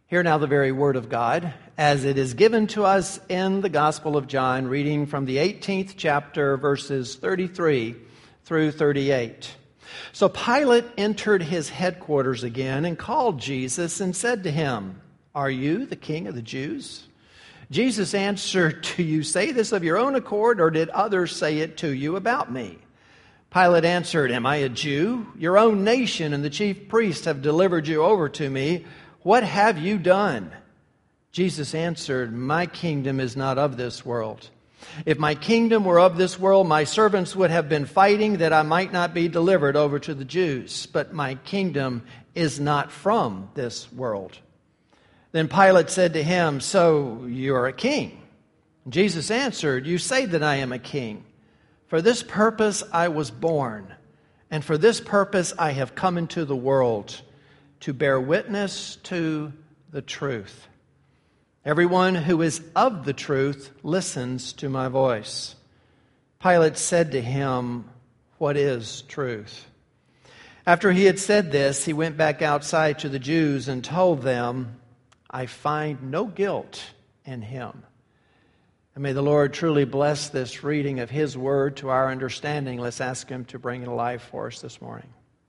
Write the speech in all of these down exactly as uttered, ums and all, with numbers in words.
Hear now the very word of God as it is given to us in the Gospel of John, reading from the eighteenth chapter, verses thirty-three through thirty-eight. So Pilate entered his headquarters again and called Jesus and said to him, "Are you the king of the Jews?" Jesus answered, "Do you say this of your own accord, or did others say it to you about me?" Pilate answered, "Am I a Jew? Your own nation and the chief priests have delivered you over to me. What have you done?" Jesus answered, "My kingdom is not of this world. If my kingdom were of this world, my servants would have been fighting that I might not be delivered over to the Jews. But my kingdom is not from this world." Then Pilate said to him, "So you're a king?" Jesus answered, "You say that I am a king. For this purpose I was born, and for this purpose I have come into the world, to bear witness to the truth. Everyone who is of the truth listens to my voice." Pilate said to him, "What is truth?" After he had said this, he went back outside to the Jews and told them, "I find no guilt in him." And may the Lord truly bless this reading of His Word to our understanding. Let's ask Him to bring it alive for us this morning.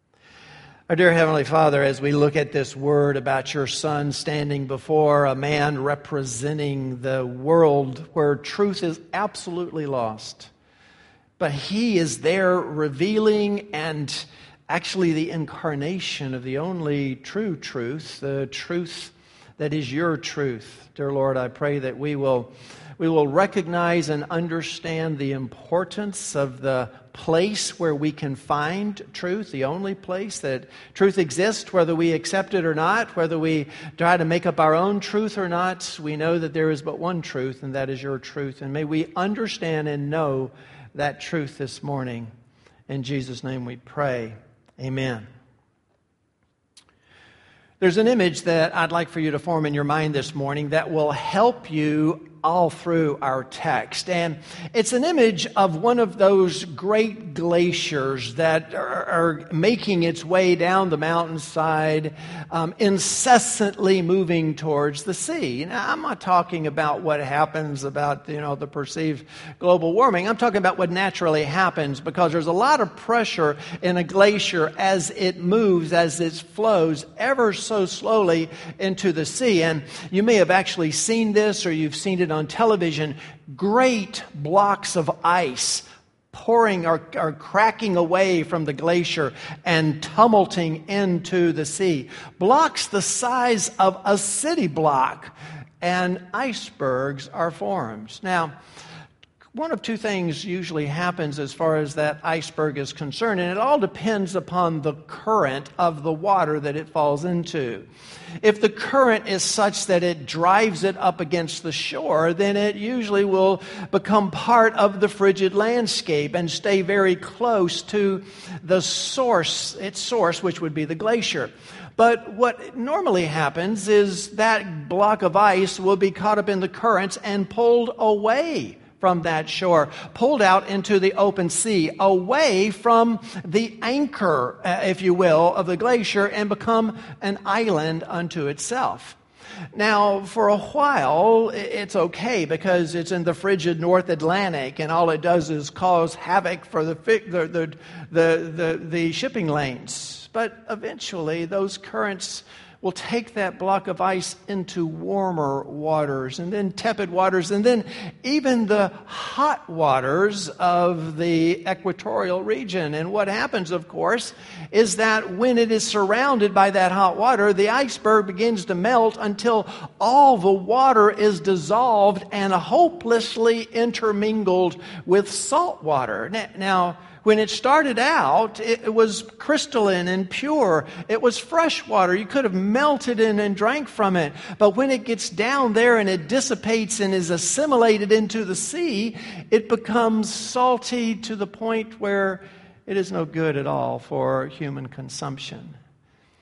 Our dear Heavenly Father, as we look at this word about your Son standing before a man representing the world where truth is absolutely lost, but He is there revealing and actually the incarnation of the only true truth, the truth that is your truth. Dear Lord, I pray that we will we will recognize and understand the importance of the place where we can find truth, the only place that truth exists, whether we accept it or not, whether we try to make up our own truth or not. We know that there is but one truth, and that is your truth. And may we understand and know that truth this morning. In Jesus' name we pray. Amen. There's an image that I'd like for you to form in your mind this morning that will help you all through our text. And it's an image of one of those great glaciers that are, are making its way down the mountainside, um, incessantly moving towards the sea. Now, I'm not talking about what happens about, you know, the perceived global warming. I'm talking about what naturally happens, because there's a lot of pressure in a glacier as it moves, as it flows ever so slowly into the sea. And you may have actually seen this, or you've seen it on television. Great blocks of ice pouring or, or cracking away from the glacier and tumulting into the sea. Blocks the size of a city block, and icebergs are formed. Now, one of two things usually happens as far as that iceberg is concerned, and it all depends upon the current of the water that it falls into. If the current is such that it drives it up against the shore, then it usually will become part of the frigid landscape and stay very close to the source, its source, which would be the glacier. But what normally happens is that block of ice will be caught up in the currents and pulled away from that shore, pulled out into the open sea, away from the anchor, uh, if you will, of the glacier, and become an island unto itself. Now, for a while, it's okay because it's in the frigid North Atlantic, and all it does is cause havoc for the the the the, the, the shipping lanes. But eventually, those currents will take that block of ice into warmer waters, and then tepid waters, and then even the hot waters of the equatorial region. And what happens, of course, is that when it is surrounded by that hot water, the iceberg begins to melt until all the water is dissolved and hopelessly intermingled with salt water. Now, when it started out, it was crystalline and pure. It was fresh water. You could have melted in and drank from it. But when it gets down there and it dissipates and is assimilated into the sea, it becomes salty to the point where it is no good at all for human consumption.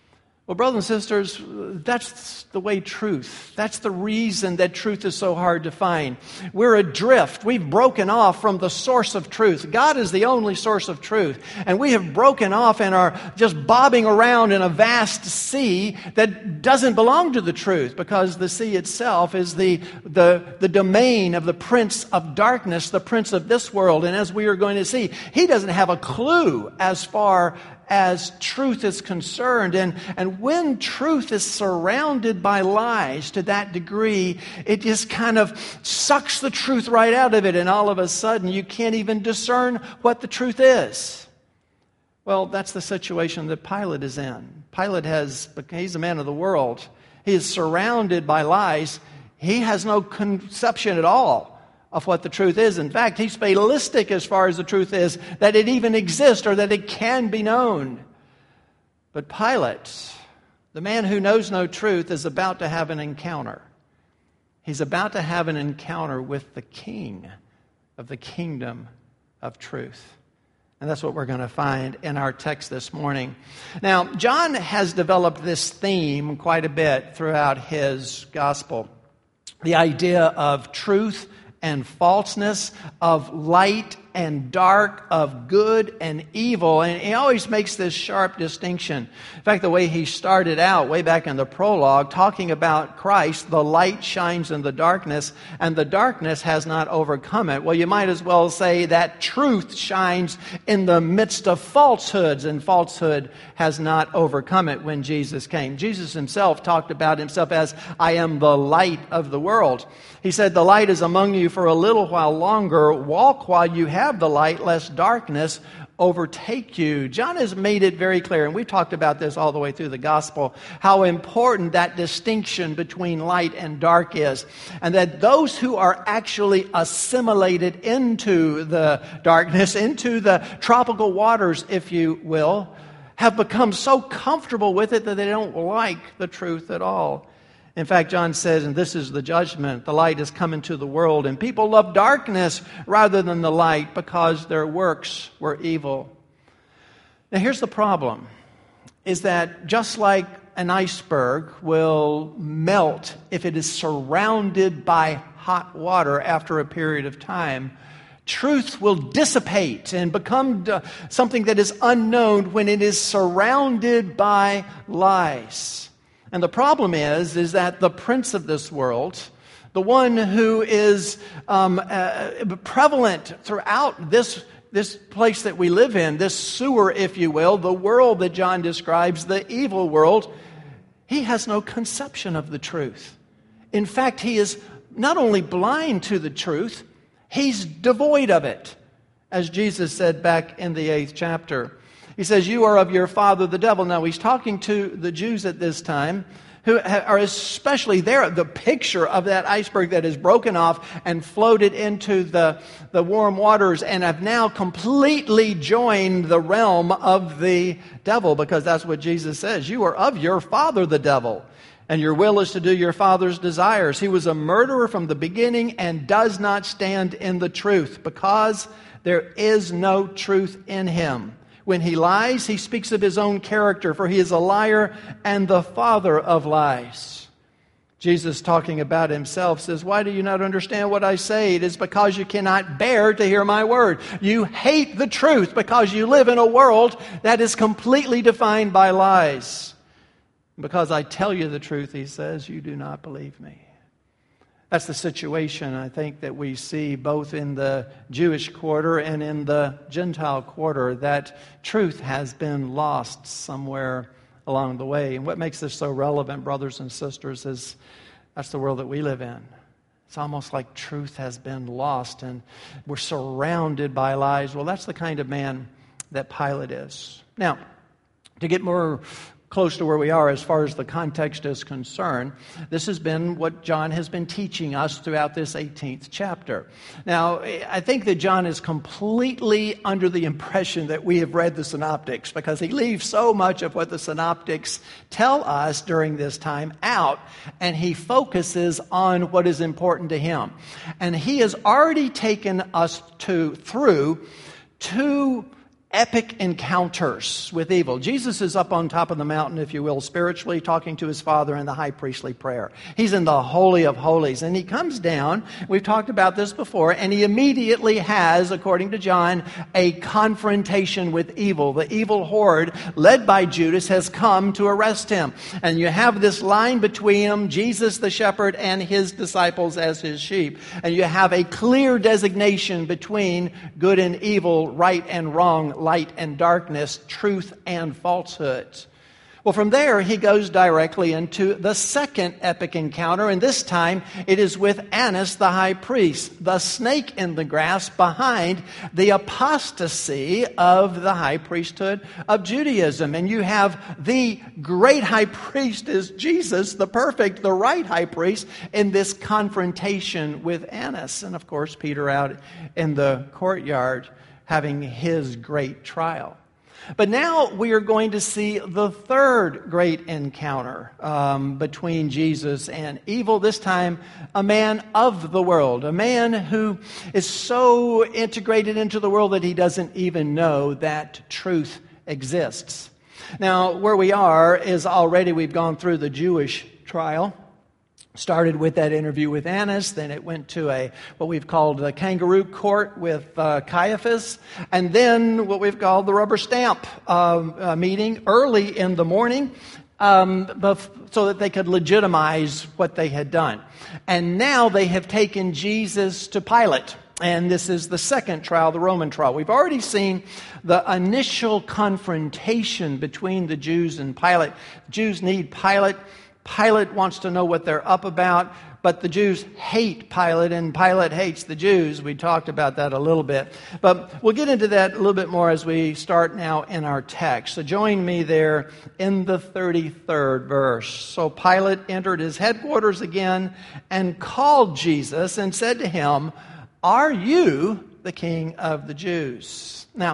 Well, brothers and sisters, that's the way truth, that's the reason that truth is so hard to find. We're adrift. We've broken off from the source of truth. God is the only source of truth. And we have broken off and are just bobbing around in a vast sea that doesn't belong to the truth, because the sea itself is the, the, the domain of the prince of darkness, the prince of this world. And as we are going to see, he doesn't have a clue as far as truth is concerned. And, and when truth is surrounded by lies to that degree, it just kind of sucks the truth right out of it. And all of a sudden, you can't even discern what the truth is. Well, that's the situation that Pilate is in. Pilate has, he's a man of the world. He is surrounded by lies. He has no conception at all of what the truth is. In fact, he's fatalistic as far as the truth is, that it even exists or that it can be known. But Pilate, the man who knows no truth, is about to have an encounter. He's about to have an encounter with the King of the kingdom of truth. And that's what we're going to find in our text this morning. Now, John has developed this theme quite a bit throughout his gospel. The idea of truth and falseness, of light and dark, of good and evil. And he always makes this sharp distinction. In fact, the way he started out way back in the prologue, talking about Christ, the light shines in the darkness, and the darkness has not overcome it. Well, you might as well say that truth shines in the midst of falsehoods, and falsehood has not overcome it when Jesus came. Jesus himself talked about himself as, I am the light of the world. He said, the light is among you for a little while longer. Walk while you have the light, lest darkness overtake you. John has made it very clear, and we talked about this all the way through the gospel, how important that distinction between light and dark is. And that those who are actually assimilated into the darkness, into the tropical waters, if you will, have become so comfortable with it that they don't like the truth at all. In fact, John says, and this is the judgment, the light has come into the world, and people love darkness rather than the light because their works were evil. Now here's the problem, is that just like an iceberg will melt if it is surrounded by hot water after a period of time, truth will dissipate and become something that is unknown when it is surrounded by lies. And the problem is, is that the prince of this world, the one who is um, uh, prevalent throughout this, this place that we live in, this sewer, if you will, the world that John describes, the evil world, he has no conception of the truth. In fact, he is not only blind to the truth, he's devoid of it, as Jesus said back in the eighth chapter. He says, you are of your father the devil. Now, he's talking to the Jews at this time, who are especially there, the picture of that iceberg that is broken off and floated into the, the warm waters and have now completely joined the realm of the devil, because that's what Jesus says. You are of your father the devil, and your will is to do your father's desires. He was a murderer from the beginning and does not stand in the truth, because there is no truth in him. When he lies, he speaks of his own character, for he is a liar and the father of lies. Jesus, talking about himself, says, why do you not understand what I say? It is because you cannot bear to hear my word. You hate the truth because you live in a world that is completely defined by lies. Because I tell you the truth, he says, you do not believe me. That's the situation, I think, that we see both in the Jewish quarter and in the Gentile quarter, that truth has been lost somewhere along the way. And what makes this so relevant, brothers and sisters, is that's the world that we live in. It's almost like truth has been lost and we're surrounded by lies. Well, that's the kind of man that Pilate is. Now, to get more close to where we are as far as the context is concerned, this has been what John has been teaching us throughout this eighteenth chapter. Now, I think that John is completely under the impression that we have read the synoptics, because he leaves so much of what the synoptics tell us during this time out, and he focuses on what is important to him. And he has already taken us to through two epic encounters with evil. Jesus is up on top of the mountain, if you will, spiritually, talking to his Father in the high priestly prayer. He's in the Holy of Holies, and he comes down, we've talked about this before, and he immediately has, according to John, a confrontation with evil. The evil horde, led by Judas, has come to arrest him. And you have this line between them, Jesus the shepherd and his disciples as his sheep. And you have a clear designation between good and evil, right and wrong, light and darkness, truth and falsehood. Well, from there, he goes directly into the second epic encounter, and this time it is with Annas the high priest, the snake in the grass behind the apostasy of the high priesthood of Judaism. And you have the great high priest is Jesus, the perfect, the right high priest, in this confrontation with Annas. And of course, Peter out in the courtyard having his great trial. But now we are going to see the third great encounter um, between Jesus and evil. This time, a man of the world, a man who is so integrated into the world that he doesn't even know that truth exists. Now, where we are is already we've gone through the Jewish trial. Started with that interview with Annas, then it went to a what we've called the kangaroo court with uh, Caiaphas, and then what we've called the rubber stamp uh, uh, meeting early in the morning, um, bef- so that they could legitimize what they had done. And now they have taken Jesus to Pilate. And this is the second trial, the Roman trial. We've already seen the initial confrontation between the Jews and Pilate. The Jews need Pilate. Pilate wants to know what they're up about, but the Jews hate Pilate, and Pilate hates the Jews. We talked about that a little bit. But we'll get into that a little bit more as we start now in our text. So join me there in the thirty-third verse. So Pilate entered his headquarters again and called Jesus and said to him, "Are you the king of the Jews?" Now,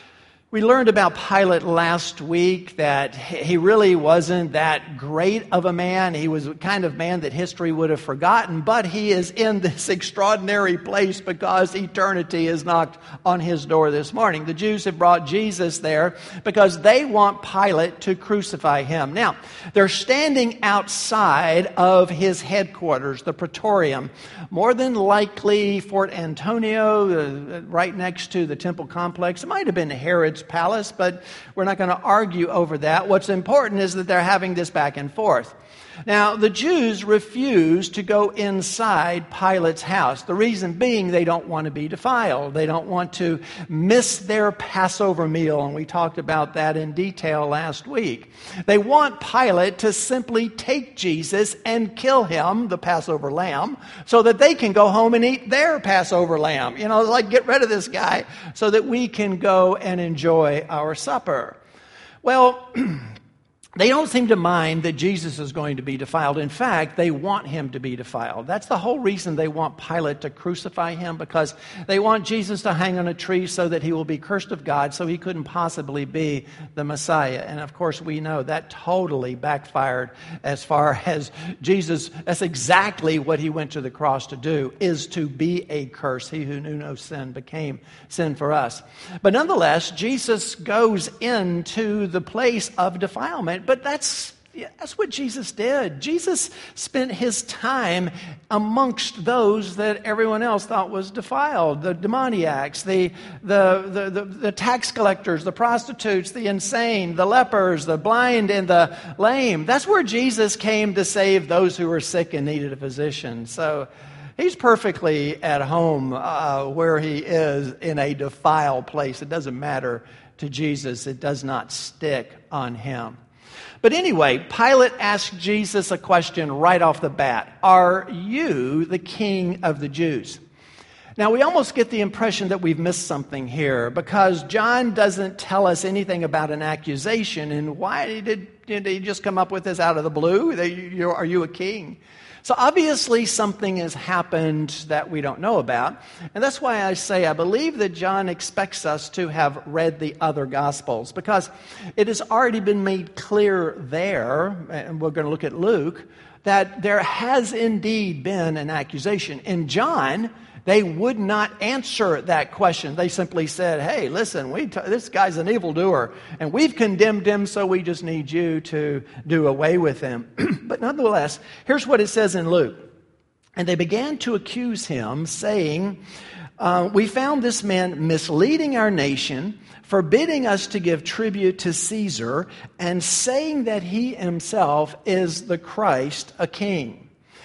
we learned about Pilate last week that he really wasn't that great of a man. He was the kind of man that history would have forgotten, but he is in this extraordinary place because eternity is knocked on his door this morning. The Jews have brought Jesus there because they want Pilate to crucify him. Now, they're standing outside of his headquarters, the Praetorium, more than likely Fort Antonio, uh, right next to the temple complex. It might have been Herod's palace, but we're not going to argue over that. What's important is that they're having this back and forth. Now, the Jews refuse to go inside Pilate's house. The reason being they don't want to be defiled. They don't want to miss their Passover meal, and we talked about that in detail last week. They want Pilate to simply take Jesus and kill him, the Passover lamb, so that they can go home and eat their Passover lamb. You know, like get rid of this guy so that we can go and enjoy our supper. Well, they don't seem to mind that Jesus is going to be defiled. In fact, they want him to be defiled. That's the whole reason they want Pilate to crucify him, because they want Jesus to hang on a tree so that he will be cursed of God, so he couldn't possibly be the Messiah. And of course, we know that totally backfired as far as Jesus, that's exactly what he went to the cross to do, is to be a curse. He who knew no sin became sin for us. But nonetheless, Jesus goes into the place of defilement. But that's that's what Jesus did. Jesus spent his time amongst those that everyone else thought was defiled. The demoniacs, the, the, the, the, the tax collectors, the prostitutes, the insane, the lepers, the blind, and the lame. That's where Jesus came to save those who were sick and needed a physician. So he's perfectly at home uh, where he is in a defiled place. It doesn't matter to Jesus. It does not stick on him. But anyway, Pilate asked Jesus a question right off the bat. Are you the king of the Jews? Now, we almost get the impression that we've missed something here, because John doesn't tell us anything about an accusation. And why did, did he just come up with this out of the blue? Are you a king? So obviously something has happened that we don't know about. And that's why I say I believe that John expects us to have read the other Gospels, because it has already been made clear there, and we're going to look at Luke, that there has indeed been an accusation. In John, They would not answer that question. They simply said, hey, listen, we t- this guy's an evildoer, and we've condemned him, so we just need you to do away with him. But nonetheless, here's what it says in Luke. And they began to accuse him, saying, uh, we found this man misleading our nation, forbidding us to give tribute to Caesar, and saying that he himself is the Christ, a king.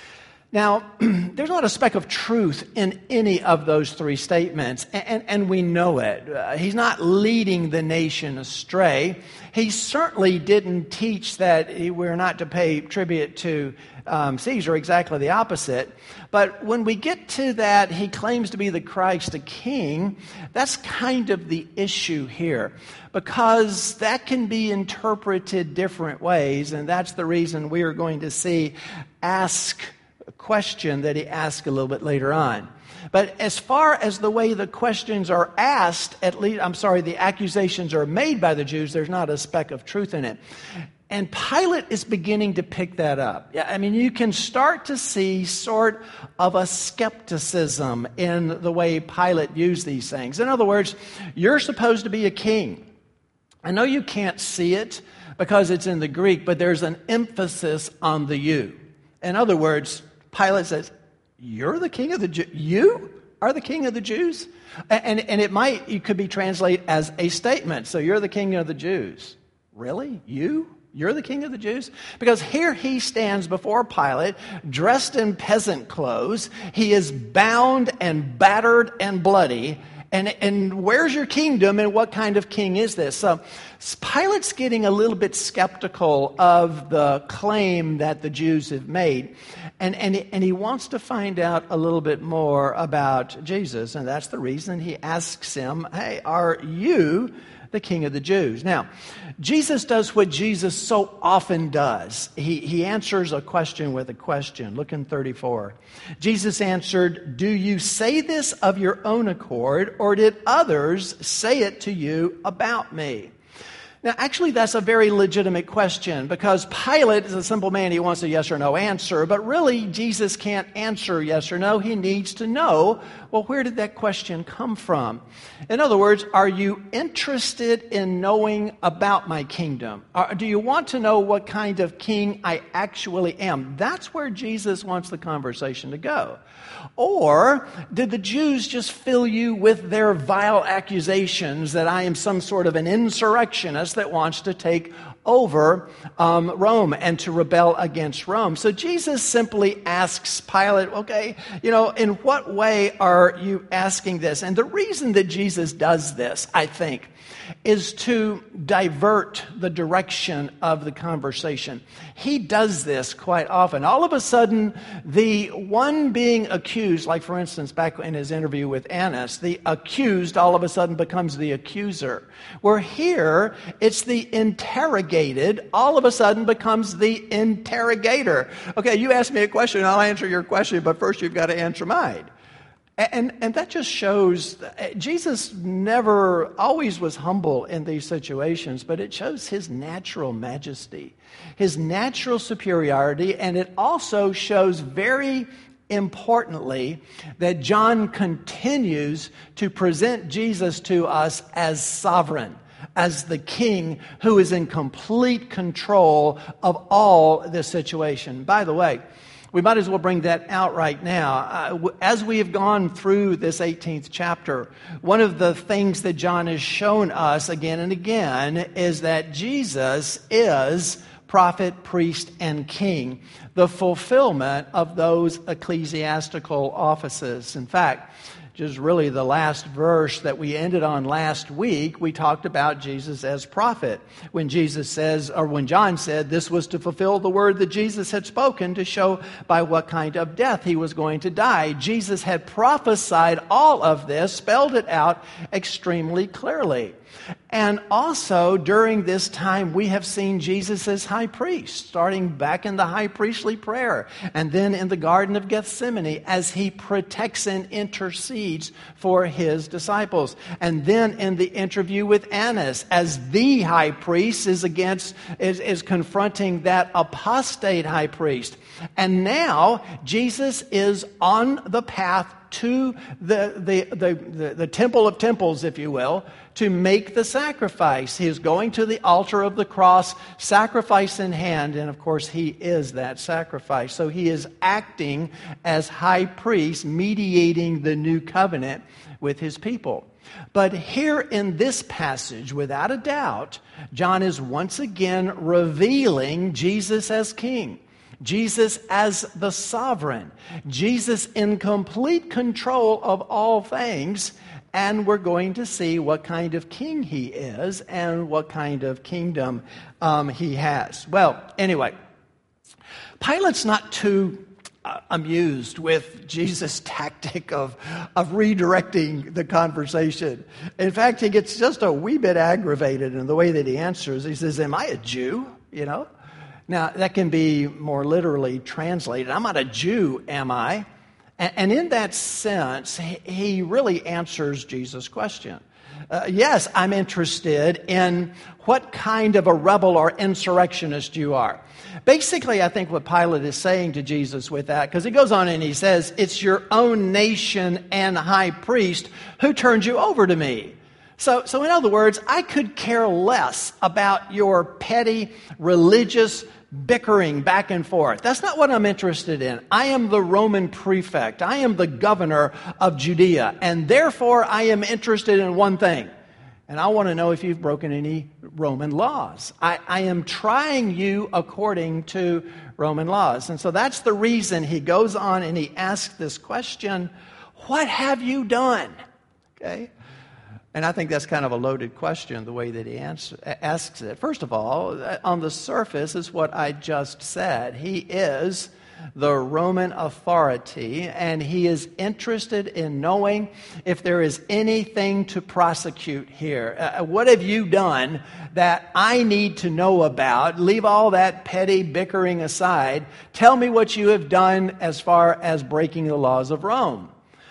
Now, there's not a speck of truth in any of those three statements, and, and, and we know it. Uh, he's not leading the nation astray. He certainly didn't teach that he, we're not to pay tribute to um, Caesar, exactly the opposite. But when we get to that, he claims to be the Christ, a king, that's kind of the issue here, because that can be interpreted different ways, and that's the reason we are going to see ask question that he asked a little bit later on. But as far as the way the questions are asked, at least, I'm sorry, the accusations are made by the Jews, there's not a speck of truth in it. And Pilate is beginning to pick that up. Yeah, I mean, you can start to see sort of a skepticism in the way Pilate views these things. In other words, you're supposed to be a king. I know you can't see it because it's in the Greek, but there's an emphasis on the you. In other words, Pilate says, you're the king of the Jews? You are the king of the Jews? And, and it might, it could be translated as a statement. So you're the king of the Jews. Really? You? You're the king of the Jews? Because here he stands before Pilate, dressed in peasant clothes. He is bound and battered and bloody. And, and where's your kingdom, and what kind of king is this? So Pilate's getting a little bit skeptical of the claim that the Jews have made. And, and, and he wants to find out a little bit more about Jesus. And that's the reason he asks him, hey, are you the king of the Jews? Now, Jesus does what Jesus so often does. He, he answers a question with a question. Look in thirty-four. Jesus answered, do you say this of your own accord, or did others say it to you about me? Now, actually, that's a very legitimate question, because Pilate is a simple man. He wants a yes or no answer. But really, Jesus can't answer yes or no. He needs to know, well, where did that question come from? In other words, are you interested in knowing about my kingdom? Or do you want to know what kind of king I actually am? That's where Jesus wants the conversation to go. Or did the Jews just fill you with their vile accusations that I am some sort of an insurrectionist that wants to take over um, Rome and to rebel against Rome? So Jesus simply asks Pilate, okay, you know, in what way are you asking this? And the reason that Jesus does this, I think, is to divert the direction of the conversation. He does this quite often. All of a sudden, the one being accused, like for instance, back in his interview with Annas, the accused all of a sudden becomes the accuser. Where here, it's the interrogated all of a sudden becomes the interrogator. Okay, you ask me a question, I'll answer your question, but first you've got to answer mine. And and that just shows, Jesus never, always was humble in these situations, but it shows his natural majesty, his natural superiority, and it also shows very importantly that John continues to present Jesus to us as sovereign, as the king who is in complete control of all this situation. By the way, we might as well bring that out right now. Uh, as we have gone through this eighteenth chapter, one of the things that John has shown us again and again is that Jesus is prophet, priest, and king, the fulfillment of those ecclesiastical offices. In fact, just really the last verse that we ended on last week, we talked about Jesus as prophet. When Jesus says, or when John said, this was to fulfill the word that Jesus had spoken to show by what kind of death he was going to die. Jesus had prophesied all of this, spelled it out extremely clearly. And also, during this time, we have seen Jesus as high priest, starting back in the high priestly prayer, and then in the Garden of Gethsemane as he protects and intercedes for his disciples. And then in the interview with Annas, as the high priest is against, is, is confronting that apostate high priest. And now, Jesus is on the path to the, the, the, the, the temple of temples, if you will, to make the sacrifice. He is going to the altar of the cross, sacrifice in hand, and of course he is that sacrifice. So he is acting as high priest, mediating the new covenant with his people. But here in this passage, without a doubt, John is once again revealing Jesus as king. Jesus as the sovereign. Jesus in complete control of all things. And we're going to see what kind of king he is and what kind of kingdom um, he has. Well, anyway, Pilate's not too uh, amused with Jesus' tactic of, of redirecting the conversation. In fact, he gets just a wee bit aggravated in the way that he answers. He says, am I a Jew? You know? Now, that can be more literally translated. I'm not a Jew, am I? And in that sense, he really answers Jesus' question. Uh, yes, I'm interested in what kind of a rebel or insurrectionist you are. Basically, I think what Pilate is saying to Jesus with that, because he goes on and he says, it's your own nation and high priest who turned you over to me. So, so in other words, I could care less about your petty religious bickering back and forth. That's not what I'm interested in. I am the Roman prefect. I am the governor of Judea. And therefore, I am interested in one thing. And I want to know if you've broken any Roman laws. I, I am trying you according to Roman laws. And so that's the reason he goes on and he asks this question, what have you done? Okay. And I think that's kind of a loaded question, the way that he answer, asks it. First of all, on the surface is what I just said. He is the Roman authority, and he is interested in knowing if there is anything to prosecute here. Uh, what have you done that I need to know about? Leave all that petty bickering aside. Tell me what you have done as far as breaking the laws of Rome.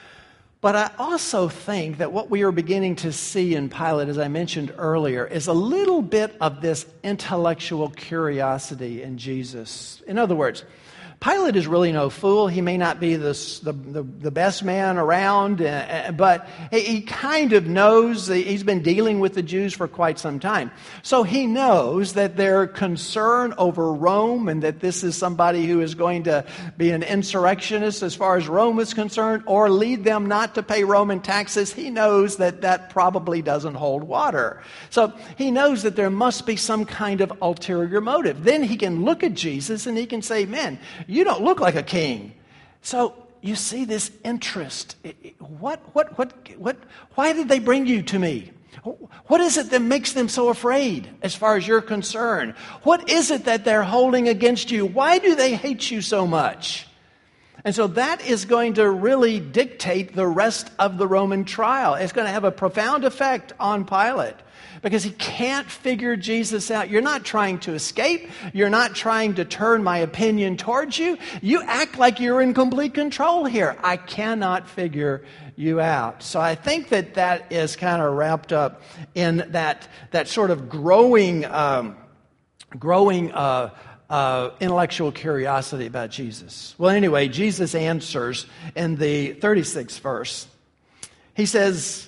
But I also think that what we are beginning to see in Pilate, as I mentioned earlier, is a little bit of this intellectual curiosity in Jesus. In other words, Pilate is really no fool. He may not be the, the, the, the best man around, uh, but he, he kind of knows. He's been dealing with the Jews for quite some time. So he knows that their concern over Rome and that this is somebody who is going to be an insurrectionist as far as Rome is concerned or lead them not to pay Roman taxes. He knows that that probably doesn't hold water. So he knows that there must be some kind of ulterior motive. Then he can look at Jesus and he can say, man, you don't look like a king. So you see this interest. What, what, what, what, why did they bring you to me? What is it that makes them so afraid as far as you're concerned? What is it that they're holding against you? Why do they hate you so much? And so that is going to really dictate the rest of the Roman trial. It's going to have a profound effect on Pilate, because he can't figure Jesus out. You're not trying to escape. You're not trying to turn my opinion towards you. You act like you're in complete control here. I cannot figure you out. So I think that that is kind of wrapped up in that, that sort of growing, um, growing uh, uh, intellectual curiosity about Jesus. Well, anyway, Jesus answers in the thirty-sixth verse. He says,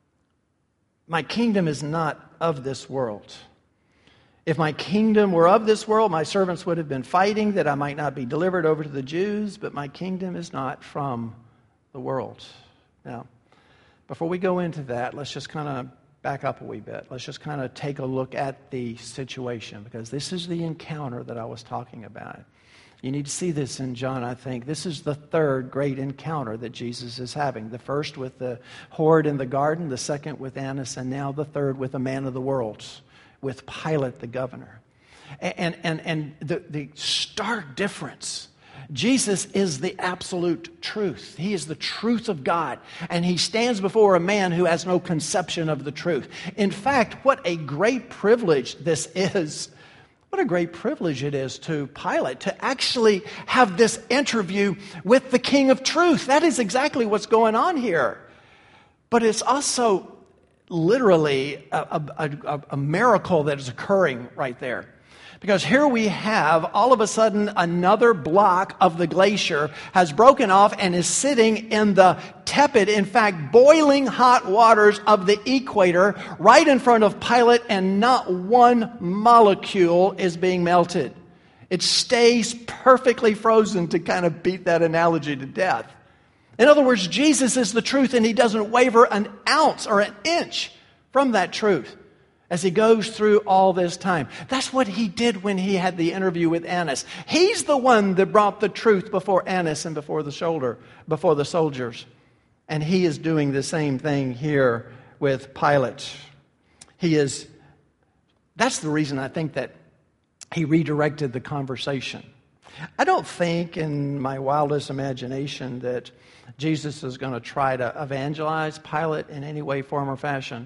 my kingdom is not of this world. If my kingdom were of this world, my servants would have been fighting that I might not be delivered over to the Jews, but my kingdom is not from the world. Now, before we go into that, let's just kind of back up a wee bit. Let's just kind of take a look at the situation, because this is the encounter that I was talking about. You need to see this in John, I think. This is the third great encounter that Jesus is having. The first with the horde in the garden, the second with Annas, and now the third with a man of the world, with Pilate the governor. And, and, and the, the stark difference, Jesus is the absolute truth. He is the truth of God. And he stands before a man who has no conception of the truth. In fact, what a great privilege this is. What a great privilege it is to Pilate to actually have this interview with the King of Truth. That is exactly what's going on here. But it's also literally a, a, a, a miracle that is occurring right there. Because here we have, all of a sudden, another block of the glacier has broken off and is sitting in the tepid, in fact, boiling hot waters of the equator right in front of Pilate, and not one molecule is being melted. It stays perfectly frozen, to kind of beat that analogy to death. In other words, Jesus is the truth, and he doesn't waver an ounce or an inch from that truth as he goes through all this time. That's what he did when he had the interview with Annas. He's the one that brought the truth before Annas and before the shoulder, before the soldiers. And he is doing the same thing here with Pilate. He is, that's the reason I think that he redirected the conversation. I don't think in my wildest imagination that Jesus is going to try to evangelize Pilate in any way, form, or fashion.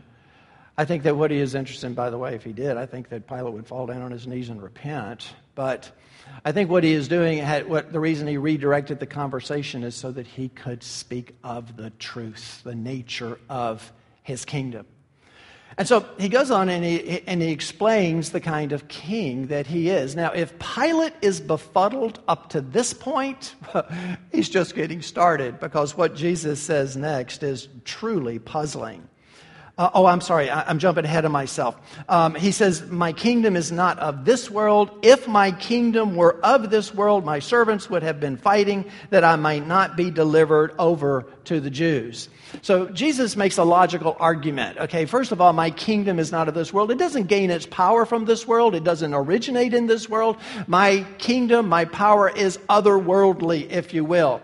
I think that what he is interested in, by the way, if he did, I think that Pilate would fall down on his knees and repent. But I think what he is doing, what the reason he redirected the conversation is so that he could speak of the truth, the nature of his kingdom. And so he goes on and he, and he explains the kind of king that he is. Now, if Pilate is befuddled up to this point, he's just getting started, because what Jesus says next is truly puzzling. Uh, oh, I'm sorry. I, I'm jumping ahead of myself. Um, he says, my kingdom is not of this world. If my kingdom were of this world, my servants would have been fighting that I might not be delivered over to the Jews. So Jesus makes a logical argument. Okay, first of all, my kingdom is not of this world. It doesn't gain its power from this world. It doesn't originate in this world. My kingdom, my power is otherworldly, if you will.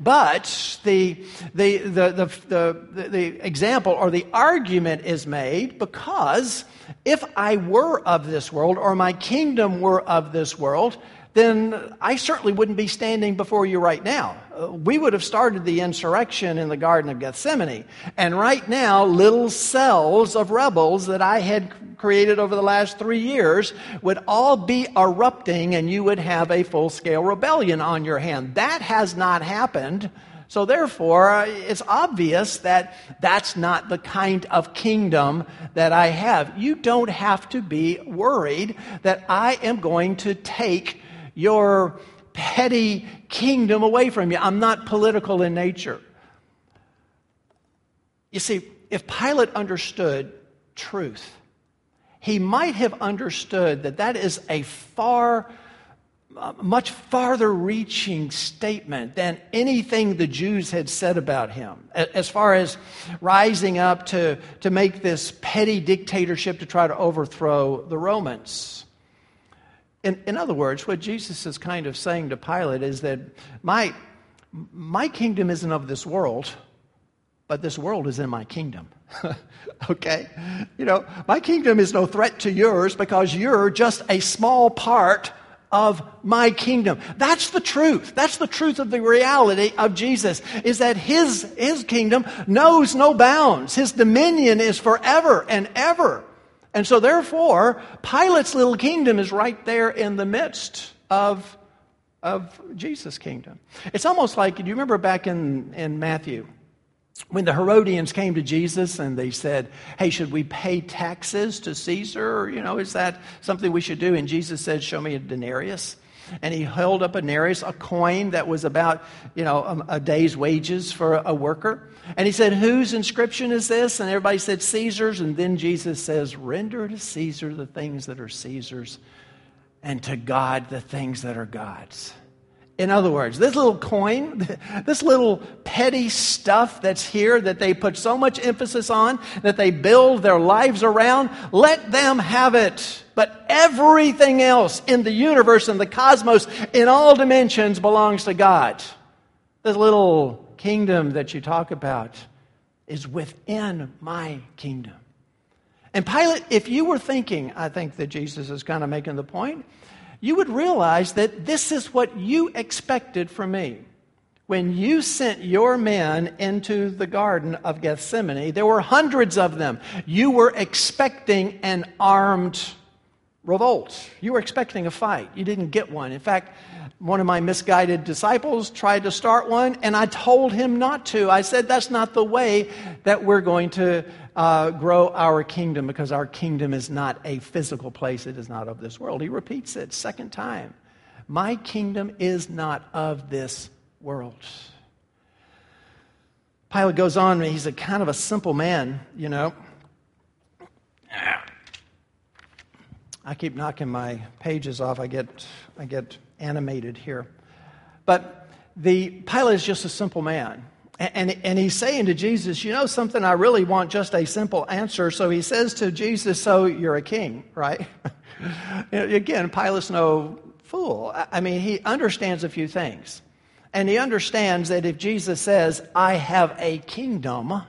But the the the the the, the example or the argument is made because if I were of this world, or my kingdom were of this world, then I certainly wouldn't be standing before you right now. Uh, we would have started the insurrection in the Garden of Gethsemane. And right now, little cells of rebels that I had created over the last three years would all be erupting, and you would have a full-scale rebellion on your hand. That has not happened. So therefore, uh, it's obvious that that's not the kind of kingdom that I have. You don't have to be worried that I am going to take your petty kingdom away from you. I'm not political in nature. You see, if Pilate understood truth, he might have understood that that is a far, uh, much farther reaching statement than anything the Jews had said about him, as far as rising up to, to make this petty dictatorship to try to overthrow the Romans. In, in other words, what Jesus is kind of saying to Pilate is that my, my kingdom isn't of this world, but this world is in my kingdom. Okay? You know, my kingdom is no threat to yours because you're just a small part of my kingdom. That's the truth. That's the truth of the reality of Jesus, is that his, his kingdom knows no bounds. His dominion is forever and ever. And so therefore, Pilate's little kingdom is right there in the midst of, of Jesus' kingdom. It's almost like, do you remember back in, in Matthew, when the Herodians came to Jesus and they said, hey, should we pay taxes to Caesar? Or, you know, is that something we should do? And Jesus said, show me a denarius. And he held up a denarius, a coin that was about, you know, a, a day's wages for a, a worker. And he said, whose inscription is this? And everybody said, Caesar's. And then Jesus says, render to Caesar the things that are Caesar's, and to God the things that are God's. In other words, this little coin, this little petty stuff that's here that they put so much emphasis on, that they build their lives around, let them have it. But everything else in the universe and the cosmos, in all dimensions, belongs to God. This little kingdom that you talk about is within my kingdom. And Pilate, if you were thinking, I think that Jesus is kind of making the point, you would realize that this is what you expected from me. When you sent your men into the Garden of Gethsemane, there were hundreds of them. You were expecting an armed revolt. You were expecting a fight. You didn't get one. In fact, One of my misguided disciples tried to start one, and I told him not to. I said, that's not the way that we're going to uh, grow our kingdom, because our kingdom is not a physical place. It is not of this world. He repeats it second time. My kingdom is not of this world. Pilate goes on, he's a kind of a simple man, you know. I keep knocking my pages off. I get, I get animated here. But the Pilate is just a simple man. And, and, and he's saying to Jesus, you know something, I really want just a simple answer. So he says to Jesus, so you're a king, right? Again, Pilate's no fool. I mean, he understands a few things. And he understands that if Jesus says, I have a kingdom,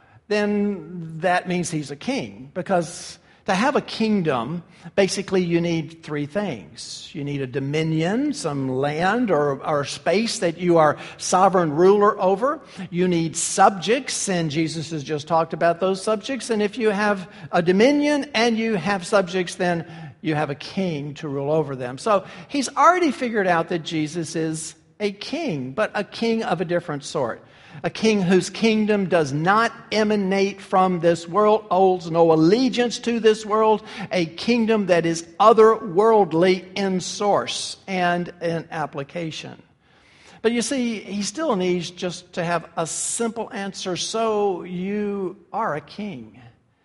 then that means he's a king. Because to have a kingdom, basically you need three things. You need a dominion, some land or, or space that you are sovereign ruler over. You need subjects, and Jesus has just talked about those subjects. And if you have a dominion and you have subjects, then you have a king to rule over them. So he's already figured out that Jesus is a king, but a king of a different sort. A king whose kingdom does not emanate from this world, owes no allegiance to this world, a kingdom that is otherworldly in source and in application. But you see, he still needs just to have a simple answer, so you are a king.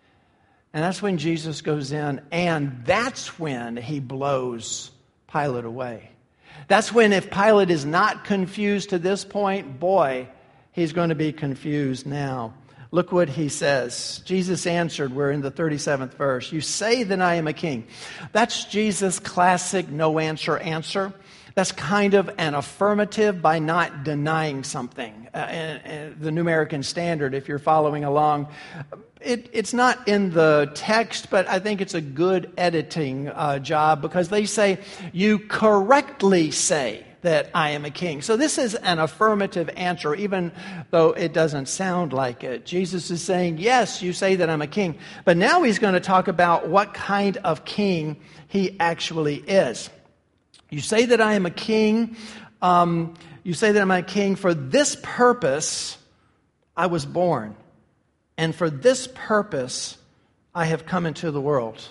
And that's when Jesus goes in, and that's when he blows Pilate away. That's when, if Pilate is not confused to this point, boy, he's going to be confused now. Look what he says. Jesus answered, we're in the thirty-seventh verse. You say that I am a king. That's Jesus' classic no answer answer. That's kind of an affirmative by not denying something. Uh, and, and the New American Standard, if you're following along, it, it's not in the text, but I think it's a good editing uh, job, because they say, you correctly say that I am a king. So this is an affirmative answer, even though it doesn't sound like it. Jesus is saying, yes, you say that I'm a king. But now he's going to talk about what kind of king he actually is. You say that I am a king. Um, you say that I'm a king. For this purpose I was born. And for this purpose I have come into the world.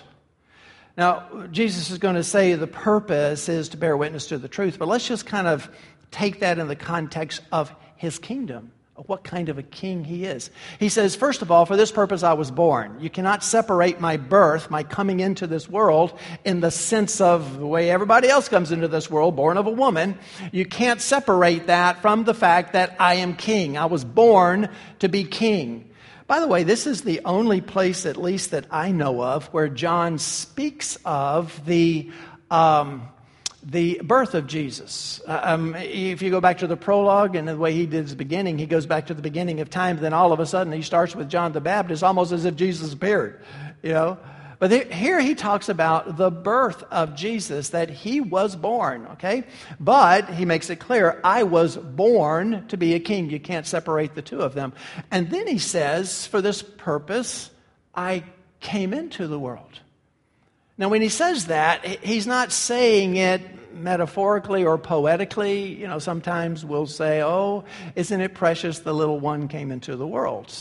Now, Jesus is going to say the purpose is to bear witness to the truth, but let's just kind of take that in the context of his kingdom, of what kind of a king he is. He says, first of all, for this purpose I was born. You cannot separate my birth, my coming into this world, in the sense of the way everybody else comes into this world, born of a woman. You can't separate that from the fact that I am king. I was born to be king. By the way, this is the only place, at least that I know of, where John speaks of the um, the birth of Jesus. Uh, um, if you go back to the prologue and the way he did his beginning, he goes back to the beginning of time. Then all of a sudden he starts with John the Baptist, almost as if Jesus appeared. You know. But there, here he talks about the birth of Jesus, that he was born, okay? But he makes it clear, I was born to be a king. You can't separate the two of them. And then he says, for this purpose, I came into the world. Now, when he says that, he's not saying it metaphorically or poetically. You know, sometimes we'll say, oh, isn't it precious the little one came into the world?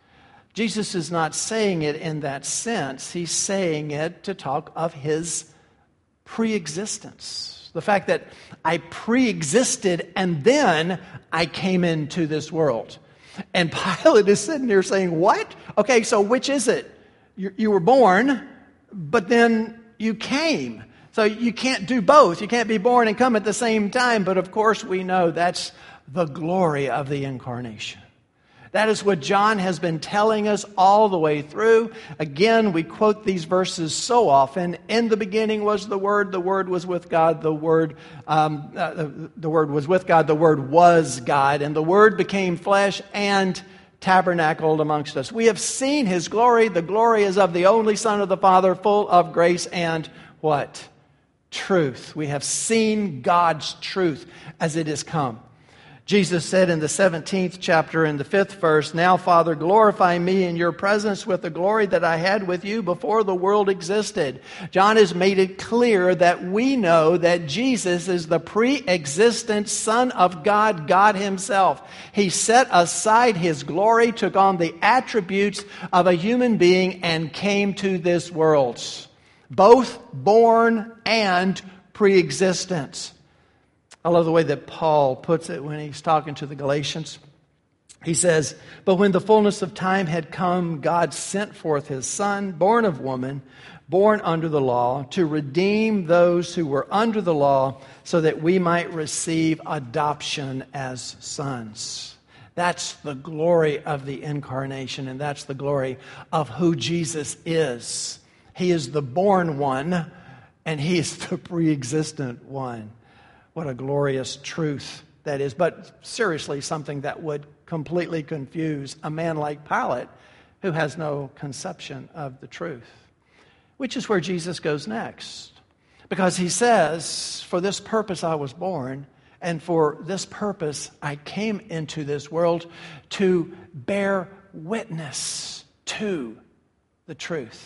Jesus is not saying it in that sense. He's saying it to talk of his pre-existence. The fact that I pre-existed and then I came into this world. And Pilate is sitting there saying, what? Okay, so which is it? You, you were born, but then you came. So you can't do both. You can't be born and come at the same time. But of course we know that's the glory of the incarnation. That is what John has been telling us all the way through. Again, we quote these verses so often. In the beginning was the Word. The Word was with God. The Word, um, uh, the, the Word was with God. The Word was God. And the Word became flesh and tabernacled amongst us. We have seen His glory. The glory is of the only Son of the Father, full of grace and what? Truth. We have seen God's truth as it has come. Jesus said in the seventeenth chapter, in the fifth verse, "Now, Father, glorify me in your presence with the glory that I had with you before the world existed." John has made it clear that we know that Jesus is the pre-existent Son of God, God Himself. He set aside His glory, took on the attributes of a human being, and came to this world. Both born and pre-existent. I love the way that Paul puts it when he's talking to the Galatians. He says, "But when the fullness of time had come, God sent forth His Son, born of woman, born under the law, to redeem those who were under the law, so that we might receive adoption as sons." That's the glory of the incarnation, and that's the glory of who Jesus is. He is the born one, and He is the pre-existent one. What a glorious truth that is. But seriously, something that would completely confuse a man like Pilate, who has no conception of the truth. Which is where Jesus goes next. Because He says, "For this purpose I was born, and for this purpose I came into this world, to bear witness to the truth."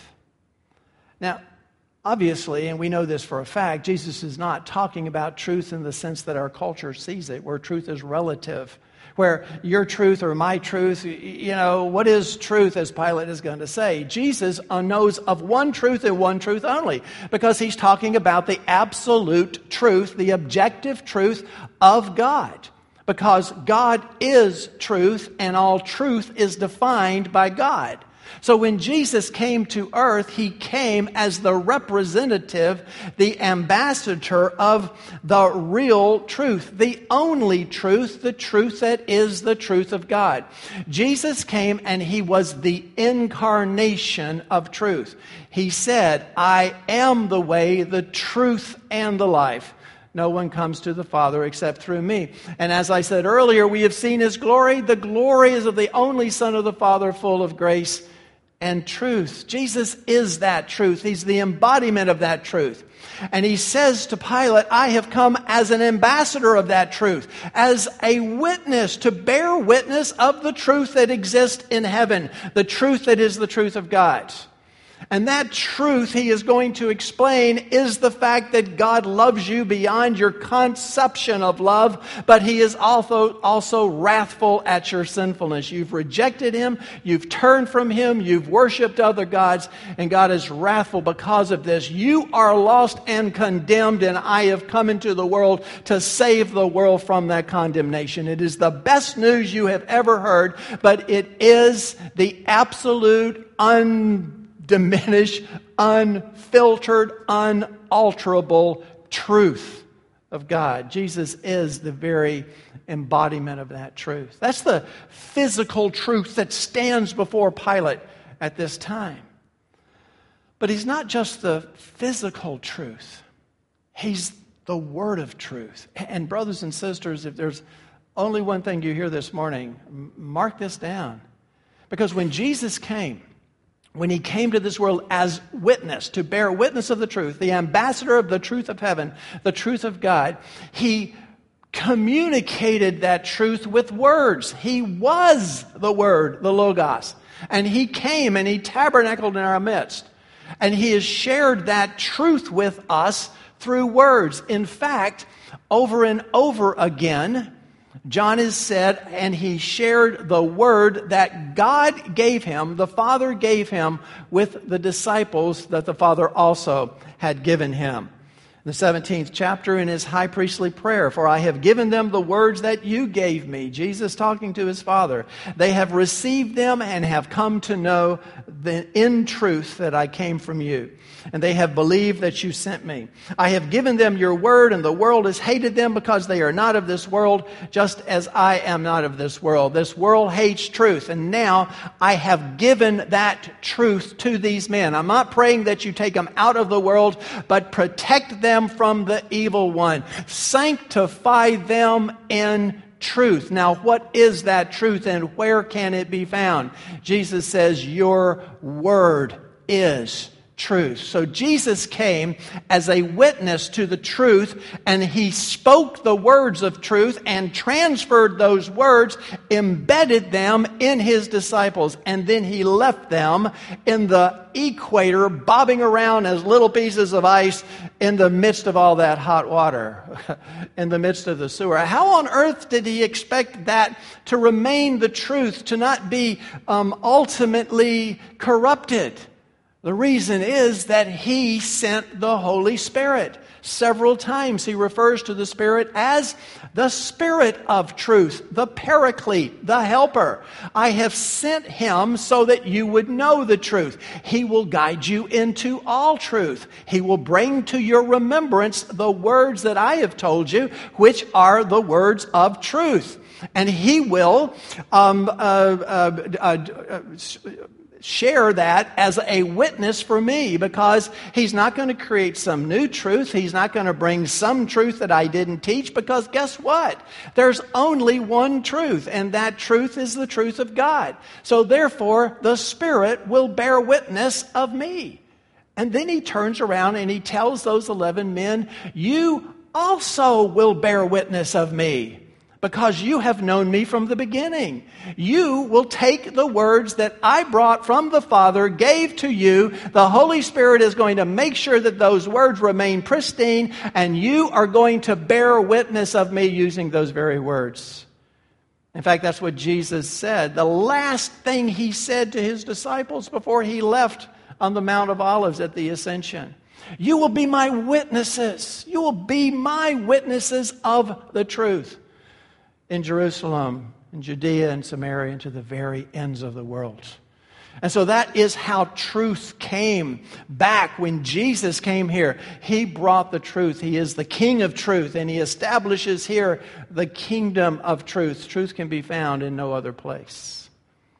Now, obviously, and we know this for a fact, Jesus is not talking about truth in the sense that our culture sees it, where truth is relative, where your truth or my truth, you know, what is truth, as Pilate is going to say? Jesus knows of one truth and one truth only, because He's talking about the absolute truth, the objective truth of God. Because God is truth, and all truth is defined by God. So when Jesus came to earth, He came as the representative, the ambassador of the real truth, the only truth, the truth that is the truth of God. Jesus came and He was the incarnation of truth. He said, "I am the way, the truth, and the life. No one comes to the Father except through me." And as I said earlier, we have seen His glory. The glory is of the only Son of the Father, full of grace and truth. Jesus is that truth. He's the embodiment of that truth. And He says to Pilate, "I have come as an ambassador of that truth, as a witness, to bear witness of the truth that exists in heaven, the truth that is the truth of God." And that truth He is going to explain is the fact that God loves you beyond your conception of love, but He is also, also wrathful at your sinfulness. You've rejected Him, you've turned from Him, you've worshipped other gods, and God is wrathful because of this. You are lost and condemned, and I have come into the world to save the world from that condemnation. It is the best news you have ever heard, but it is the absolute un diminished, unfiltered, unalterable truth of God. Jesus is the very embodiment of that truth. That's the physical truth that stands before Pilate at this time. But He's not just the physical truth. He's the word of truth. And brothers and sisters, if there's only one thing you hear this morning, mark this down. Because when Jesus came, when He came to this world as witness, to bear witness of the truth, the ambassador of the truth of heaven, the truth of God, He communicated that truth with words. He was the Word, the Logos. And He came and He tabernacled in our midst. And He has shared that truth with us through words. In fact, over and over again, John has said, and he shared the word that God gave Him, the Father gave Him, with the disciples that the Father also had given Him. In the seventeenth chapter, in His high priestly prayer, "For I have given them the words that you gave me," Jesus talking to His Father, "they have received them and have come to know the, in truth that I came from you. And they have believed that you sent me. I have given them your word, and the world has hated them because they are not of this world, just as I am not of this world." This world hates truth, and now I have given that truth to these men. I'm not praying that you take them out of the world, but protect them from the evil one. Sanctify them in truth. Now, what is that truth, and where can it be found? Jesus says, "Your word is truth. So Jesus came as a witness to the truth, and he spoke the words of truth and transferred those words, embedded them in his disciples, and then he left them in the equator, bobbing around as little pieces of ice in the midst of all that hot water, in the midst of the sewer. How on earth did he expect that to remain the truth, to not be um, ultimately corrupted? The reason is that he sent the Holy Spirit. Several times he refers to the Spirit as the Spirit of truth, the Paraclete, the Helper. I have sent him so that you would know the truth. He will guide you into all truth. He will bring to your remembrance the words that I have told you, which are the words of truth. And he will um, uh, uh, uh, uh, share that as a witness for me, because he's not going to create some new truth. He's not going to bring some truth that I didn't teach, because guess what? There's only one truth, and that truth is the truth of God. So therefore, the Spirit will bear witness of me. And then he turns around and he tells those eleven men, you also will bear witness of me, because you have known me from the beginning. You will take the words that I brought from the Father, gave to you. The Holy Spirit is going to make sure that those words remain pristine, and you are going to bear witness of me using those very words. In fact, that's what Jesus said. The last thing he said to his disciples before he left on the Mount of Olives at the Ascension. You will be my witnesses. You will be my witnesses of the truth. In Jerusalem, in Judea and Samaria, and to the very ends of the world. And so that is how truth came back when Jesus came here. He brought the truth. He is the King of truth, and he establishes here the kingdom of truth. Truth can be found in no other place.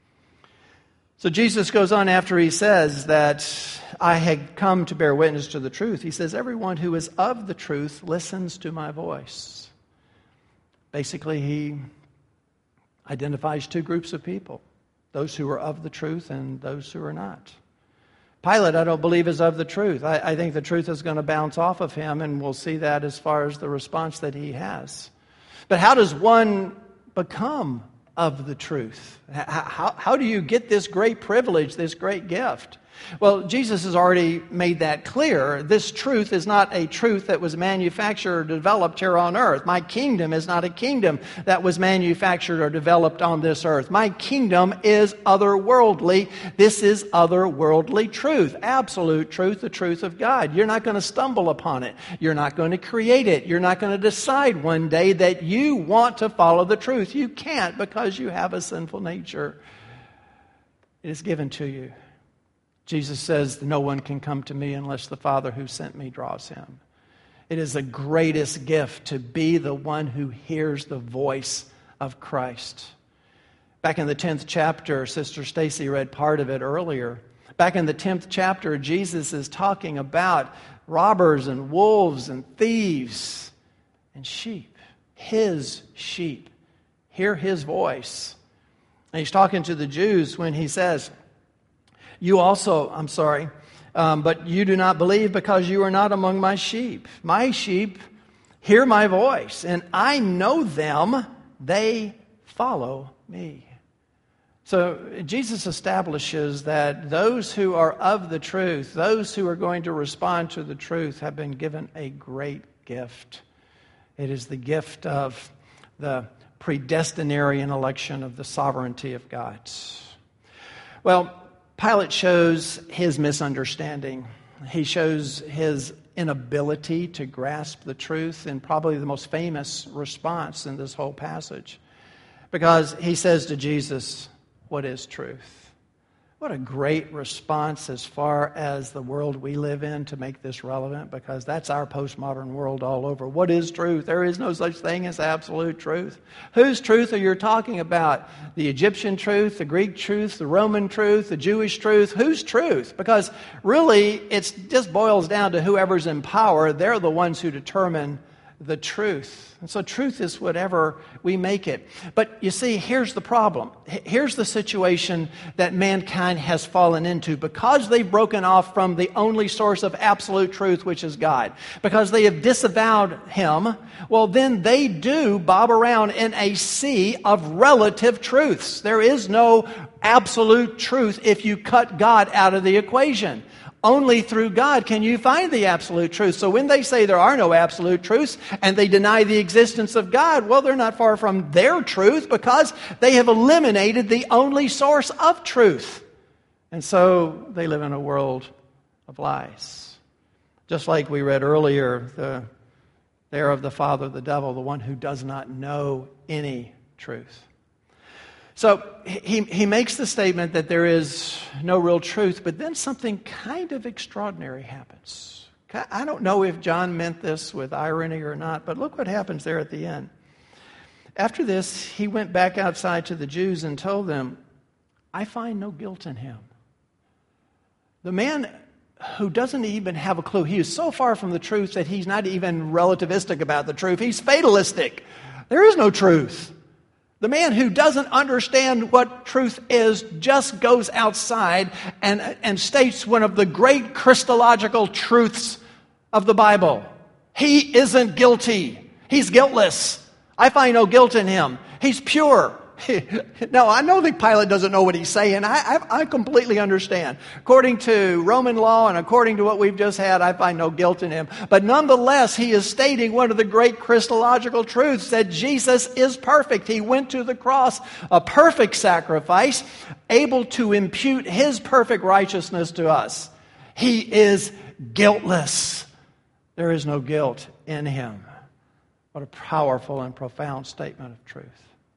So Jesus goes on after he says that I had come to bear witness to the truth. He says, everyone who is of the truth listens to my voice. Basically, he identifies two groups of people, those who are of the truth and those who are not. Pilate, I don't believe, is of the truth. I, I think the truth is going to bounce off of him, and we'll see that as far as the response that he has. But how does one become of the truth? How, how, how do you get this great privilege, this great gift? Well, Jesus has already made that clear. This truth is not a truth that was manufactured or developed here on earth. My kingdom is not a kingdom that was manufactured or developed on this earth. My kingdom is otherworldly. This is otherworldly truth, absolute truth, the truth of God. You're not going to stumble upon it. You're not going to create it. You're not going to decide one day that you want to follow the truth. You can't, because you have a sinful nature. It is given to you. Jesus says, no one can come to me unless the Father who sent me draws him. It is the greatest gift to be the one who hears the voice of Christ. Back in the tenth chapter, Sister Stacy read part of it earlier. Back in the tenth chapter, Jesus is talking about robbers and wolves and thieves and sheep. His sheep. Hear his voice. And he's talking to the Jews when he says, You also, I'm sorry, um, but you do not believe because you are not among my sheep. My sheep hear my voice, and I know them. They follow me. So Jesus establishes that those who are of the truth, those who are going to respond to the truth, have been given a great gift. It is the gift of the predestinarian election of the sovereignty of God. Well, Pilate shows his misunderstanding. He shows his inability to grasp the truth in probably the most famous response in this whole passage. Because he says to Jesus, what is truth? What a great response as far as the world we live in to make this relevant, because that's our postmodern world all over. What is truth? There is no such thing as absolute truth. Whose truth are you talking about? The Egyptian truth, the Greek truth, the Roman truth, the Jewish truth? Whose truth? Because really, it just boils down to whoever's in power. They're the ones who determine the truth. And so truth is whatever we make it. But you see, here's the problem. Here's the situation that mankind has fallen into. Because they've broken off from the only source of absolute truth, which is God. Because they have disavowed Him. Well, then they do bob around in a sea of relative truths. There is no absolute truth if you cut God out of the equation. Only through God can you find the absolute truth. So when they say there are no absolute truths and they deny the existence of God, well, they're not far from their truth because they have eliminated the only source of truth. And so they live in a world of lies. Just like we read earlier, the, they are of the father of the devil, the one who does not know any truth. So he, he makes the statement that there is no real truth, but then something kind of extraordinary happens. I don't know if John meant this with irony or not, but look what happens there at the end. After this, he went back outside to the Jews and told them, I find no guilt in him. The man who doesn't even have a clue, he is so far from the truth that he's not even relativistic about the truth. He's fatalistic. There is no truth. The man who doesn't understand what truth is just goes outside and, and states one of the great Christological truths of the Bible. He isn't guilty. He's guiltless. I find no guilt in him. He's pure. Now, I know that Pilate doesn't know what he's saying. I, I, I completely understand. According to Roman law and according to what we've just had, I find no guilt in him. But nonetheless, he is stating one of the great Christological truths, that Jesus is perfect. He went to the cross, a perfect sacrifice, able to impute his perfect righteousness to us. He is guiltless. There is no guilt in him. What a powerful and profound statement of truth.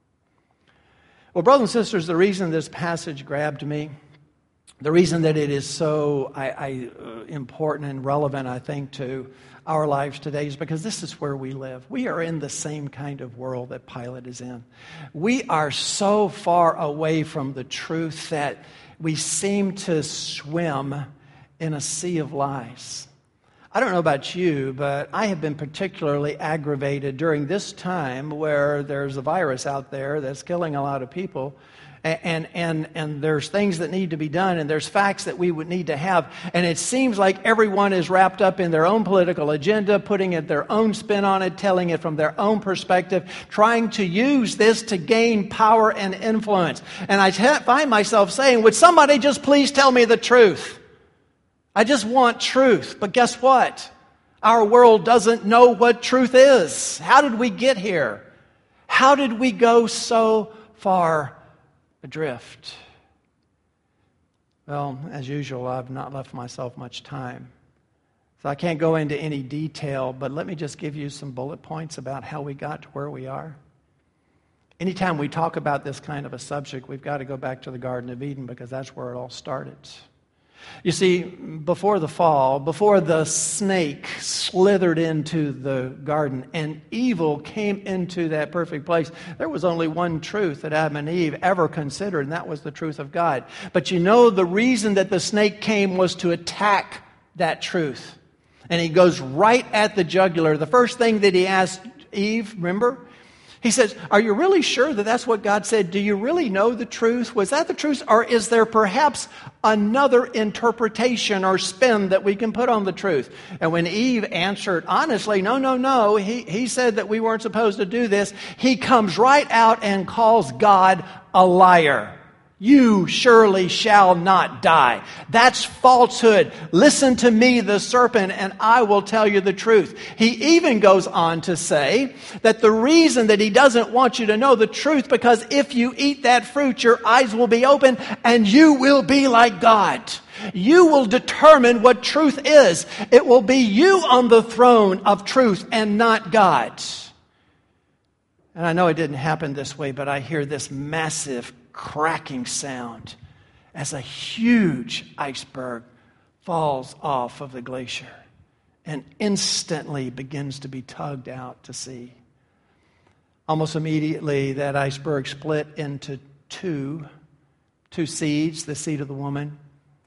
Well, brothers and sisters, the reason this passage grabbed me, the reason that it is so I, I, uh, important and relevant, I think, to our lives today is because this is where we live. We are in the same kind of world that Pilate is in. We are so far away from the truth that we seem to swim in a sea of lies. I don't know about you, but I have been particularly aggravated during this time where there's a virus out there that's killing a lot of people, and and and there's things that need to be done, and there's facts that we would need to have, and it seems like everyone is wrapped up in their own political agenda, putting it their own spin on it, telling it from their own perspective, trying to use this to gain power and influence. And I t- find myself saying, would somebody just please tell me the truth? I just want truth. But guess what? Our world doesn't know what truth is. How did we get here? How did we go so far adrift? Well, as usual, I've not left myself much time. So I can't go into any detail, but let me just give you some bullet points about how we got to where we are. Anytime we talk about this kind of a subject, we've got to go back to the Garden of Eden because that's where it all started. You see, before the fall, before the snake slithered into the garden and evil came into that perfect place, there was only one truth that Adam and Eve ever considered, and that was the truth of God. But you know, the reason that the snake came was to attack that truth. And he goes right at the jugular. The first thing that he asked Eve, remember? He says, are you really sure that that's what God said? Do you really know the truth? Was that the truth? Or is there perhaps another interpretation or spin that we can put on the truth? And when Eve answered honestly, no, no, no, he, he said that we weren't supposed to do this, he comes right out and calls God a liar. You surely shall not die. That's falsehood. Listen to me, the serpent, and I will tell you the truth. He even goes on to say that the reason that he doesn't want you to know the truth, because if you eat that fruit, your eyes will be open and you will be like God. You will determine what truth is. It will be you on the throne of truth and not God. And I know it didn't happen this way, but I hear this massive cracking sound as a huge iceberg falls off of the glacier and instantly begins to be tugged out to sea. Almost immediately, that iceberg split into two, two seeds, the seed of the woman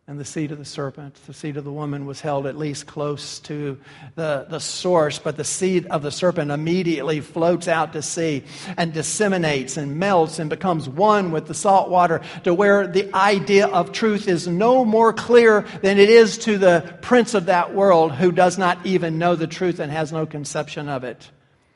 And the seed of the serpent, the seed of the woman, was held at least close to the, the source, but the seed of the serpent immediately floats out to sea and disseminates and melts and becomes one with the salt water, to where the idea of truth is no more clear than it is to the prince of that world, who does not even know the truth and has no conception of it.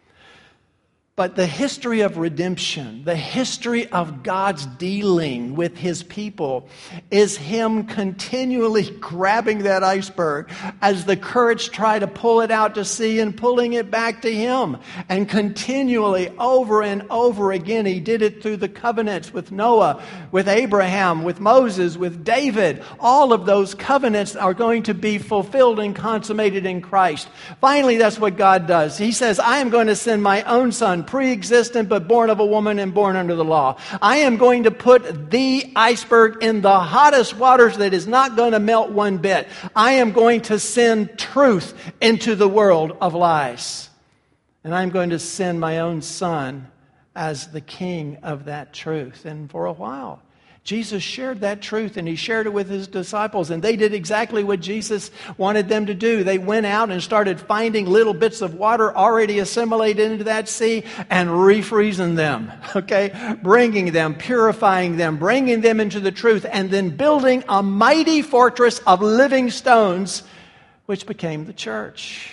But the history of redemption, the history of God's dealing with His people, is Him continually grabbing that iceberg as the currents try to pull it out to sea and pulling it back to Him. And continually, over and over again, He did it through the covenants with Noah, with Abraham, with Moses, with David. All of those covenants are going to be fulfilled and consummated in Christ. Finally, that's what God does. He says, I am going to send my own Son, pre-existent but born of a woman and born under the law. I am going to put the iceberg in the hottest waters that is not going to melt one bit. I am going to send truth into the world of lies. And I'm going to send my own Son as the king of that truth. And for a while, Jesus shared that truth, and He shared it with His disciples, and they did exactly what Jesus wanted them to do. They went out and started finding little bits of water already assimilated into that sea and refreezing them, okay? Bringing them, purifying them, bringing them into the truth, and then building a mighty fortress of living stones, which became the church.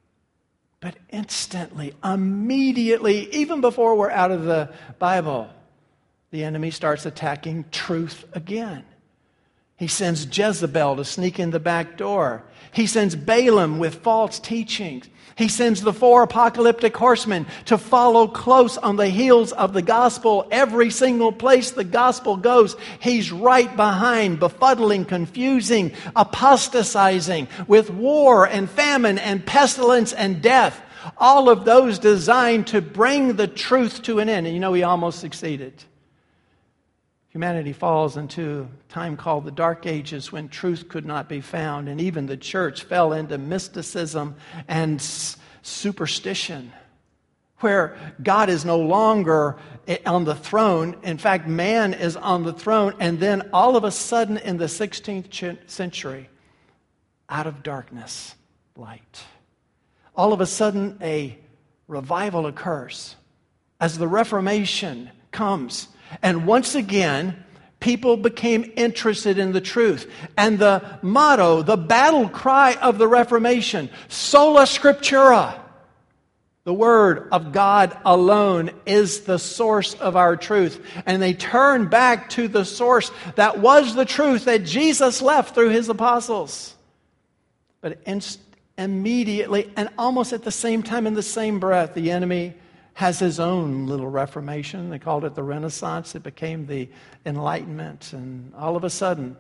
But instantly, immediately, even before we're out of the Bible, the enemy starts attacking truth again. He sends Jezebel to sneak in the back door. He sends Balaam with false teachings. He sends the four apocalyptic horsemen to follow close on the heels of the gospel. Every single place the gospel goes, he's right behind, befuddling, confusing, apostatizing, with war and famine and pestilence and death. All of those designed to bring the truth to an end. And you know, he almost succeeded. Humanity falls into a time called the Dark Ages, when truth could not be found, and even the church fell into mysticism and s- superstition, where God is no longer on the throne. In fact, man is on the throne, and then all of a sudden in the sixteenth century, out of darkness, light. All of a sudden a revival occurs as the Reformation comes. And once again, people became interested in the truth. And the motto, the battle cry of the Reformation, sola scriptura, the Word of God alone, is the source of our truth. And they turn back to the source that was the truth that Jesus left through His apostles. But inst- immediately, and almost at the same time, in the same breath, the enemy has his own little Reformation. They called it the Renaissance. It became the Enlightenment. And all of a sudden,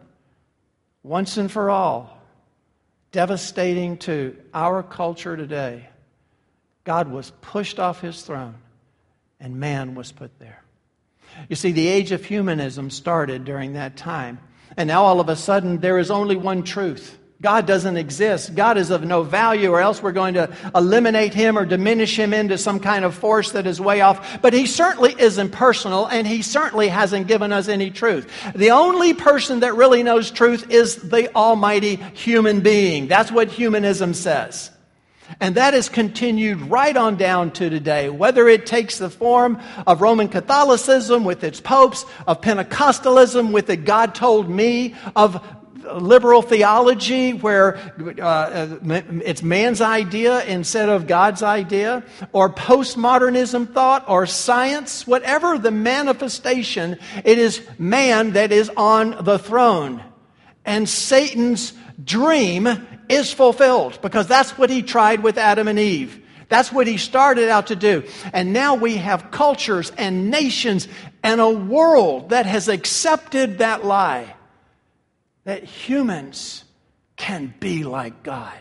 once and for all, devastating to our culture today, God was pushed off His throne and man was put there. You see, the age of humanism started during that time. And now all of a sudden, there is only one truth. God doesn't exist. God is of no value, or else we're going to eliminate Him or diminish Him into some kind of force that is way off. But He certainly isn't personal, and He certainly hasn't given us any truth. The only person that really knows truth is the almighty human being. That's what humanism says. And that has continued right on down to today, whether it takes the form of Roman Catholicism with its popes, of Pentecostalism with the God told me, of liberal theology where uh, it's man's idea instead of God's idea, or postmodernism thought, or science, whatever the manifestation, it is man that is on the throne. And Satan's dream is fulfilled, because that's what he tried with Adam and Eve. That's what he started out to do. And now we have cultures and nations and a world that has accepted that lie, that humans can be like God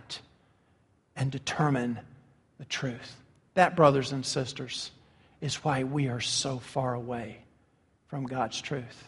and determine the truth. That, brothers and sisters, is why we are so far away from God's truth.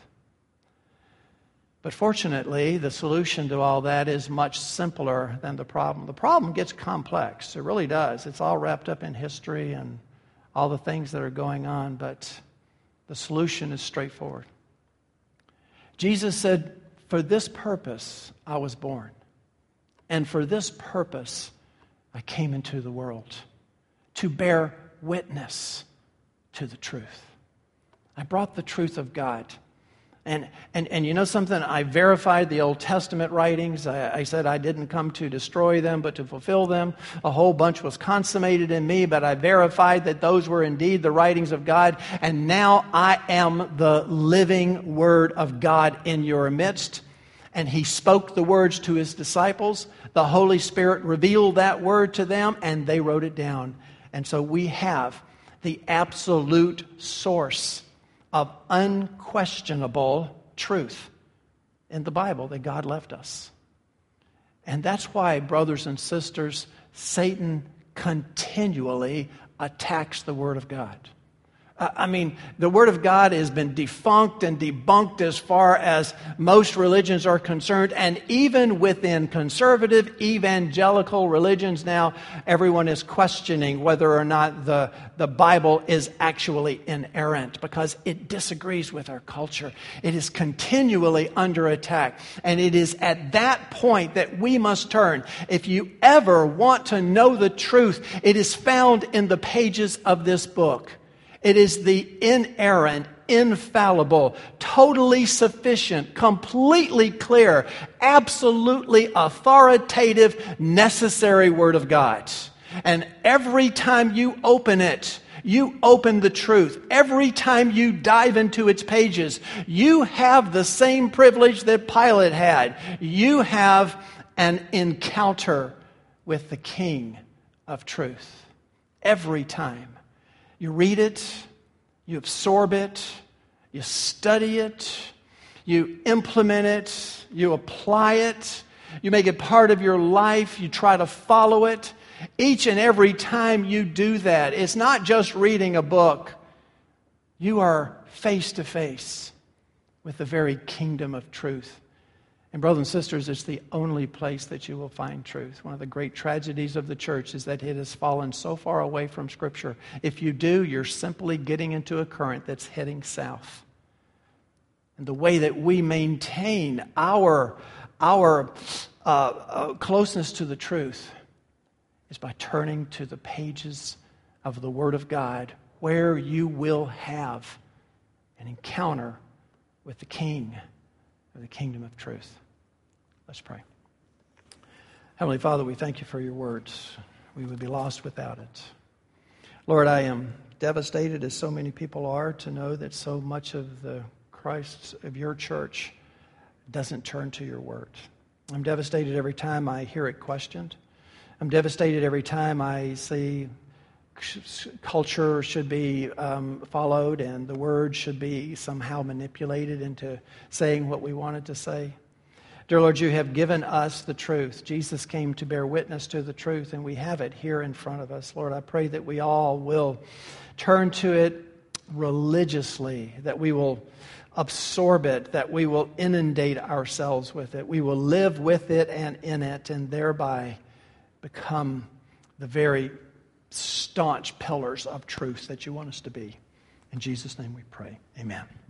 But fortunately, the solution to all that is much simpler than the problem. The problem gets complex. It really does. It's all wrapped up in history and all the things that are going on, but the solution is straightforward. Jesus said, For this purpose I was born, and for this purpose I came into the world, to bear witness to the truth. I brought the truth of God. And, and, and you know something? I verified the Old Testament writings. I, I said I didn't come to destroy them, but to fulfill them. A whole bunch was consummated in me, but I verified that those were indeed the writings of God. And now I am the living Word of God in your midst. And He spoke the words to His disciples. The Holy Spirit revealed that word to them, and they wrote it down. And so we have the absolute source of unquestionable truth in the Bible that God left us. And that's why, brothers and sisters, Satan continually attacks the Word of God. I mean, the Word of God has been defunct and debunked as far as most religions are concerned. And even within conservative evangelical religions now, everyone is questioning whether or not the, the Bible is actually inerrant because it disagrees with our culture. It is continually under attack. And it is at that point that we must turn. If you ever want to know the truth, it is found in the pages of this book. It is the inerrant, infallible, totally sufficient, completely clear, absolutely authoritative, necessary Word of God. And every time you open it, you open the truth. Every time you dive into its pages, you have the same privilege that Pilate had. You have an encounter with the King of truth. Every time. You read it, you absorb it, you study it, you implement it, you apply it, you make it part of your life, you try to follow it. Each and every time you do that, it's not just reading a book. You are face to face with the very kingdom of truth. And brothers and sisters, it's the only place that you will find truth. One of the great tragedies of the church is that it has fallen so far away from Scripture. If you do, you're simply getting into a current that's heading south. And the way that we maintain our, our uh, uh, closeness to the truth is by turning to the pages of the Word of God, where you will have an encounter with the King of the kingdom of truth. Let's pray. Heavenly Father, we thank you for your words. We would be lost without it. Lord, I am devastated, as so many people are, to know that so much of the Christ of your church doesn't turn to your word. I'm devastated every time I hear it questioned. I'm devastated every time I see culture should be um, followed and the word should be somehow manipulated into saying what we want it to say. Dear Lord, you have given us the truth. Jesus came to bear witness to the truth, and we have it here in front of us. Lord, I pray that we all will turn to it religiously, that we will absorb it, that we will inundate ourselves with it. We will live with it and in it, and thereby become the very staunch pillars of truth that you want us to be. In Jesus' name we pray. Amen.